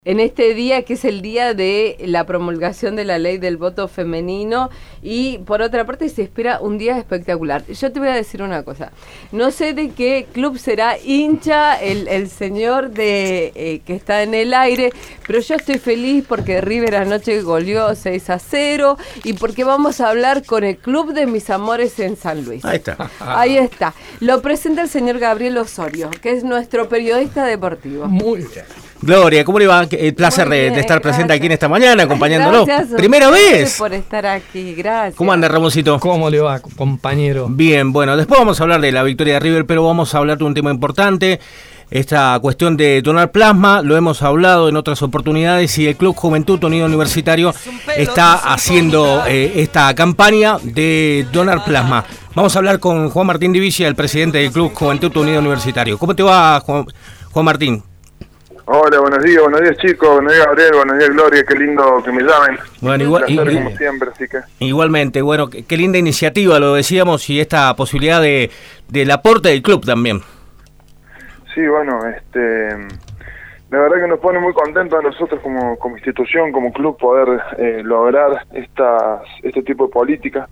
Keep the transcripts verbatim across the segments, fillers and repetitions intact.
En este día que es el día de la promulgación de la ley del voto femenino y por otra parte se espera un día espectacular. Yo te voy a decir una cosa, no sé de qué club será hincha el, el señor de eh, que está en el aire, pero yo estoy feliz porque River anoche goleó seis a cero y porque vamos a hablar con el club de mis amores en San Luis. Ahí está. Ahí está. Lo presenta el señor Gabriel Osorio, que es nuestro periodista deportivo. Muy bien. Gloria, ¿cómo le va? El placer de, de estar presente gracias. Aquí en esta mañana, acompañándonos. Gracias ¿Primera vez? Por estar aquí, gracias. ¿Cómo anda, Ramoncito? ¿Cómo le va, compañero? Bien, bueno, después vamos a hablar de la victoria de River, pero vamos a hablar de un tema importante. Esta cuestión de donar plasma, lo hemos hablado en otras oportunidades y el Club Juventud Unido Universitario está haciendo eh, esta campaña de donar plasma. Vamos a hablar con Juan Martín Divilla, el presidente del Club Juventud Unido Universitario. ¿Cómo te va, Juan, Juan Martín? Hola, buenos días, buenos días chicos, buenos días Gabriel, buenos días Gloria, qué lindo que me llamen. Bueno, igual, placer, igual, como siempre, así que... Igualmente, bueno, qué, qué linda iniciativa, lo decíamos, y esta posibilidad de del aporte del club también. Sí, bueno, este, la verdad que nos pone muy contentos a nosotros como, como institución, como club, poder eh, lograr estas este tipo de políticas.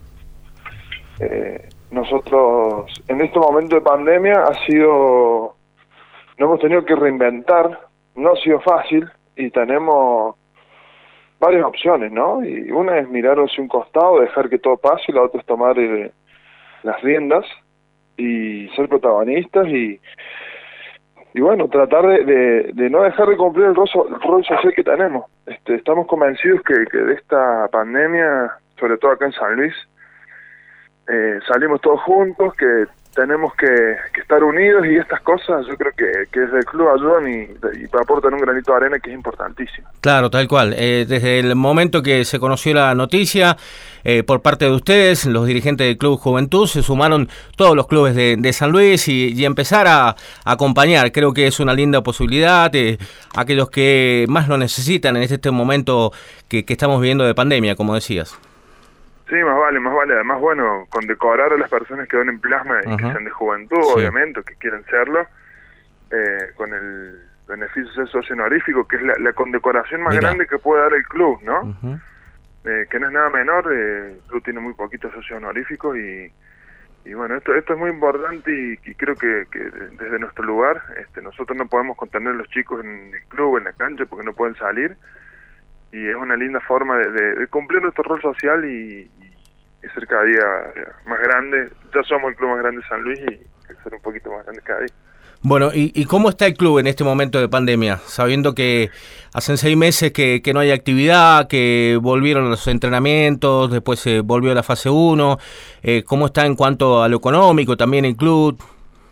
Eh, nosotros, en este momento de pandemia, ha sido, nos hemos tenido que reinventar. No ha sido fácil y tenemos varias opciones, ¿no? Y una es mirar hacia un costado, dejar que todo pase, y la otra es tomar eh, las riendas y ser protagonistas y, y bueno, tratar de, de, de no dejar de cumplir el rol, el rol social que tenemos. Este, estamos convencidos que, que de esta pandemia, sobre todo acá en San Luis, eh, salimos todos juntos, que tenemos que, que estar unidos y estas cosas yo creo que, que desde el club ayudan y, y aportan un granito de arena que es importantísimo. Claro, tal cual. Eh, desde el momento que se conoció la noticia eh, por parte de ustedes, los dirigentes del Club Juventud, se sumaron todos los clubes de, de San Luis y, y empezar a, a acompañar. Creo que es una linda posibilidad de aquellos que más lo necesitan en este, este momento que, que estamos viviendo de pandemia, como decías. Sí, más vale, más vale. Además, bueno, condecorar a las personas que donen plasma y uh-huh. que sean de juventud, sí. obviamente, o que quieren serlo, eh, con el beneficio socio honorífico, que es la, la condecoración más Mira. grande que puede dar el club, ¿no? Uh-huh. Eh, que no es nada menor, eh, el club tiene muy poquitos socios honoríficos y, y bueno, esto esto es muy importante y, y creo que, que desde nuestro lugar, este, nosotros no podemos contener a los chicos en el club, en la cancha, porque no pueden salir. Y es una linda forma de, de, de cumplir nuestro rol social y, y ser cada día más grande. Ya somos el club más grande de San Luis y ser un poquito más grande cada día. Bueno, ¿y, y cómo está el club en este momento de pandemia? Sabiendo que hacen seis meses que, que no hay actividad, que volvieron los entrenamientos, después se volvió a la fase uno. Eh, ¿Cómo está en cuanto a lo económico también el club?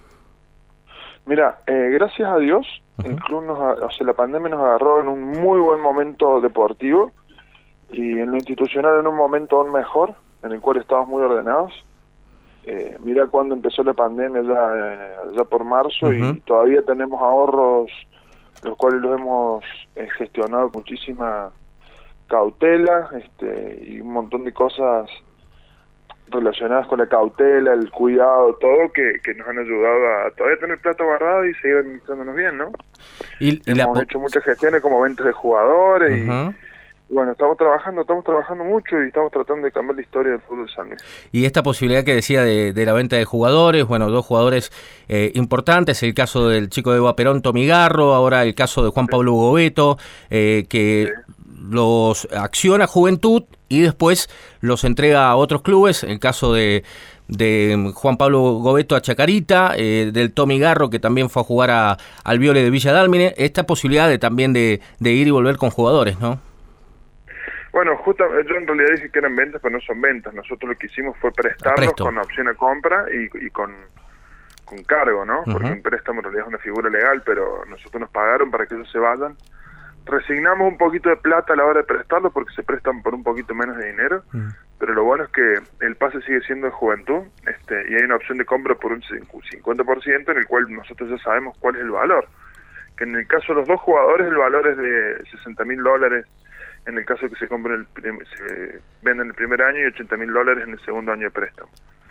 Mira, eh, gracias a Dios, uh-huh. el club nos, o sea, la pandemia nos agarró en un muy buen momento deportivo y en lo institucional en un momento aún mejor, en el cual estamos muy ordenados. Eh, mira cuando empezó la pandemia ya, eh, ya por marzo uh-huh. y todavía tenemos ahorros, los cuales los hemos eh, gestionado con muchísima cautela este, y un montón de cosas relacionadas con la cautela, el cuidado, todo que, que nos han ayudado a todavía tener plata guardada y seguir administrándonos bien, ¿no? Y, y Hemos la... hecho muchas gestiones como ventas de jugadores uh-huh. y, y bueno, estamos trabajando, estamos trabajando mucho y estamos tratando de cambiar la historia del fútbol de San Luis. Y esta posibilidad que decía de, de la venta de jugadores, bueno, dos jugadores eh, importantes, el caso del chico de Guaperón, Tomigarro, ahora el caso de Juan sí. Pablo Gobeto, eh, que... Sí. los acciona Juventud y después los entrega a otros clubes, el caso de, de Juan Pablo Gobeto a Chacarita, eh, del Tomigarro que también fue a jugar a, al Viole de Villa Dálmine, esta posibilidad de también de, de ir y volver con jugadores, ¿no? Bueno, justo, yo en realidad dije que eran ventas, pero no son ventas, nosotros lo que hicimos fue prestarlos con opción a compra y, y con, con cargo, ¿no? Uh-huh. Porque un préstamo en realidad es una figura legal, pero nosotros nos pagaron para que ellos se vayan. Resignamos un poquito de plata a la hora de prestarlo porque se prestan por un poquito menos de dinero, mm. pero lo bueno es que el pase sigue siendo de juventud este, y hay una opción de compra por un cincuenta por ciento en el cual nosotros ya sabemos cuál es el valor. Que en el caso de los dos jugadores el valor es de sesenta mil dólares en el caso de que se compren el prim- se venden el primer año y ochenta mil dólares en el segundo año de préstamo.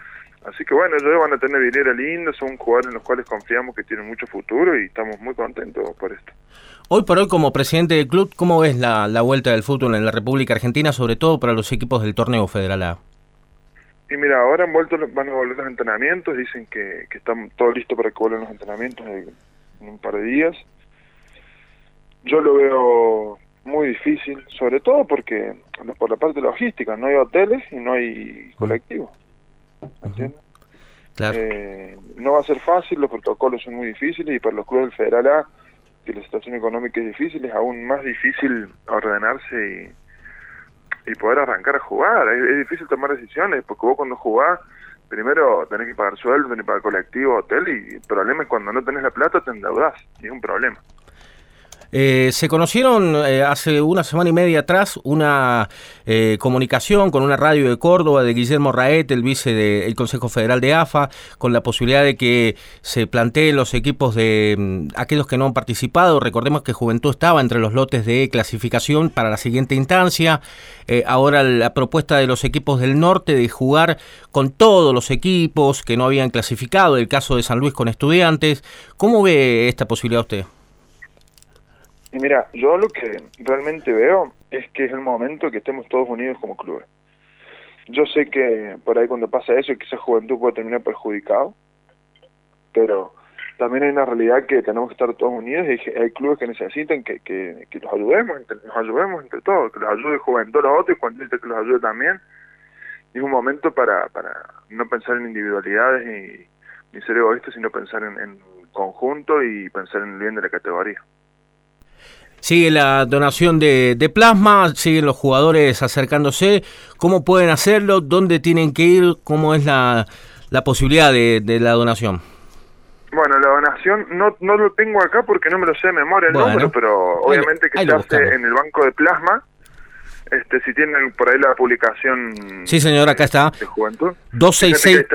Así que bueno, ellos van a tener vidriera linda, son jugadores en los cuales confiamos que tienen mucho futuro y estamos muy contentos por esto. Hoy por hoy, como presidente del club, ¿cómo ves la, la vuelta del fútbol en la República Argentina, sobre todo para los equipos del torneo Federal A? Y mira, ahora han vuelto, van a volver los entrenamientos, dicen que, que están todo listo para que vuelvan los entrenamientos en, en un par de días. Yo lo veo muy difícil, sobre todo porque por la parte logística, no hay hoteles y no hay colectivos. ¿Entiendes? Claro. Eh, no va a ser fácil, los protocolos son muy difíciles y para los clubes del Federal A, que la situación económica es difícil, es aún más difícil ordenarse y, y poder arrancar a jugar. Es, es difícil tomar decisiones, porque vos cuando jugás, primero tenés que pagar sueldo, tenés que pagar colectivo, hotel, y el problema es cuando no tenés la plata te endeudás, y es un problema. Eh, se conocieron eh, hace una semana y media atrás una eh, comunicación con una radio de Córdoba de Guillermo Raet, el vice del Consejo Federal de A F A, con la posibilidad de que se planteen los equipos de um, aquellos que no han participado. Recordemos que Juventud estaba entre los lotes de clasificación para la siguiente instancia. Eh, ahora la propuesta de los equipos del norte de jugar con todos los equipos que no habían clasificado, el caso de San Luis con Estudiantes. ¿Cómo ve esta posibilidad usted? Y mira, yo lo que realmente veo es que es el momento que estemos todos unidos como clubes. Yo sé que por ahí cuando pasa eso, quizás Juventud puede terminar perjudicado, pero también hay una realidad que tenemos que estar todos unidos y hay, hay clubes que necesitan que, que, que los ayudemos, entre, nos ayudemos entre todos, que los ayude Juventud a los otros y Juventud que los ayude también. Y es un momento para, para no pensar en individualidades y ni ser egoístas, sino pensar en, en conjunto y pensar en el bien de la categoría. Sigue la donación de, de plasma, siguen los jugadores acercándose. ¿Cómo pueden hacerlo? ¿Dónde tienen que ir? ¿Cómo es la, la posibilidad de, de la donación? Bueno, la donación no no lo tengo acá porque no me lo sé de memoria el bueno, número, pero ahí, obviamente que ahí se hace buscamos. en el banco de plasma. Este, si tienen por ahí la publicación. Sí, señor, acá está. De Juventud. dos seis seis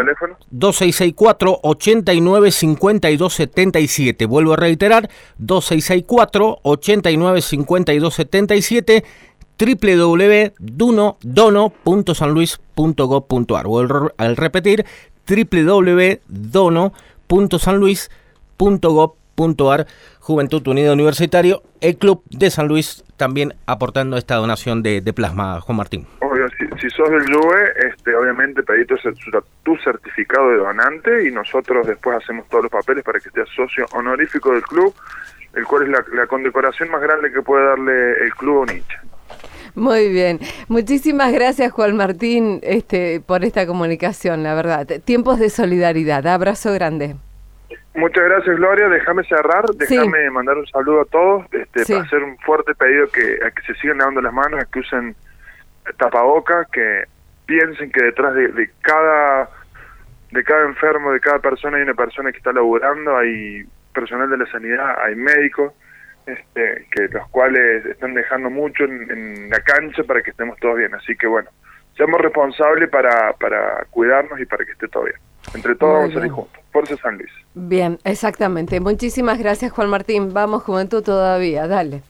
cuatro, ochenta y nueve, cincuenta y dos setenta y siete. Vuelvo a reiterar, dos seis seis cuatro, ochenta y nueve, cincuenta y dos setenta y siete, doble u doble u doble u punto dono punto san luis punto gob punto ar. Vuelvo al repetir, doble u doble u doble u punto dono punto san luis punto gob punto ar. Juventud Unida Universitario, el club de San Luis también aportando esta donación de, de plasma, Juan Martín. Obvio, si, si sos del Juve, este, obviamente pedí tu, tu certificado de donante y nosotros después hacemos todos los papeles para que seas socio honorífico del club, el cual es la, la condecoración más grande que puede darle el club a un hincha. Muy bien. Muchísimas gracias, Juan Martín, este, por esta comunicación, la verdad. Tiempos de solidaridad. Abrazo grande. Muchas gracias, Gloria. Déjame cerrar, déjame sí. mandar un saludo a todos, este, sí. para hacer un fuerte pedido que, a que se sigan lavando las manos, a que usen tapaboca, que piensen que detrás de, de cada de cada enfermo, de cada persona hay una persona que está laburando, hay personal de la sanidad, hay médicos, este, que los cuales están dejando mucho en, en la cancha para que estemos todos bien. Así que bueno, seamos responsables para, para cuidarnos y para que esté todo bien. Entre todos vamos a salir juntos. Fuerza San Luis. Bien, exactamente. Muchísimas gracias, Juan Martín. Vamos, Juventud, todavía. Dale.